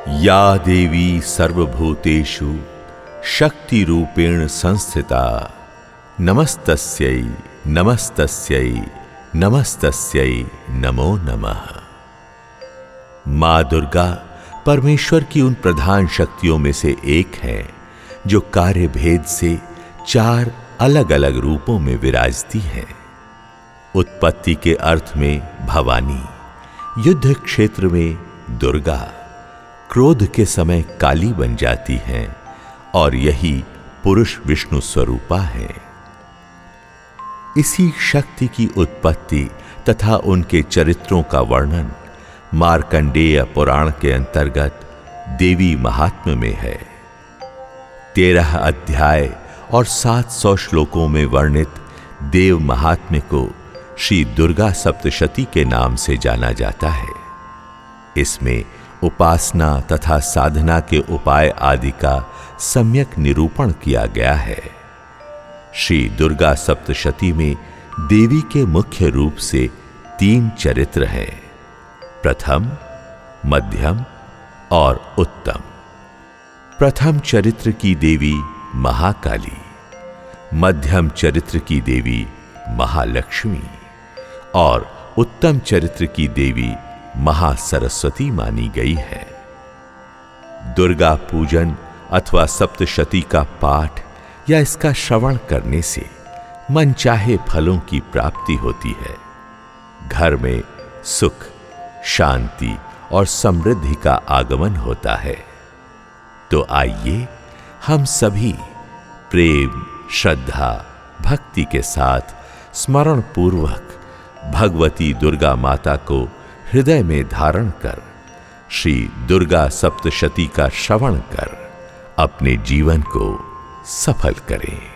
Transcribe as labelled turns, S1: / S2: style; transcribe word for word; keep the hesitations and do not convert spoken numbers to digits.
S1: या देवी सर्वभूतेषु शक्ति रूपेण संस्थिता नमस्तस्यै नमस्तस्यै नमस्तस्यै नमो नमः। मां दुर्गा परमेश्वर की उन प्रधान शक्तियों में से एक है जो कार्य भेद से चार अलग अलग रूपों में विराजती है। उत्पत्ति के अर्थ में भवानी, युद्ध क्षेत्र में दुर्गा, क्रोध के समय काली बन जाती हैं और यही पुरुष विष्णु स्वरूपा है। इसी शक्ति की उत्पत्ति तथा उनके चरित्रों का वर्णन मार्कंडेय पुराण के अंतर्गत देवी महात्म्य में है। तेरह अध्याय और सात सौ श्लोकों में वर्णित देव महात्म्य को श्री दुर्गा सप्तशती के नाम से जाना जाता है। इसमें उपासना तथा साधना के उपाय आदि का सम्यक निरूपण किया गया है। श्री दुर्गा सप्तशती में देवी के मुख्य रूप से तीन चरित्र हैं, प्रथम, मध्यम और उत्तम। प्रथम चरित्र की देवी महाकाली, मध्यम चरित्र की देवी महालक्ष्मी और उत्तम चरित्र की देवी महासरस्वती मानी गई है। दुर्गा पूजन अथवा सप्तशती का पाठ या इसका श्रवण करने से मनचाहे फलों की प्राप्ति होती है। घर में सुख, शांति और समृद्धि का आगमन होता है। तो आइए हम सभी प्रेम, श्रद्धा, भक्ति के साथ स्मरण पूर्वक भगवती दुर्गा माता को हृदय में धारण कर श्री दुर्गा सप्तशती का श्रवण कर अपने जीवन को सफल करें।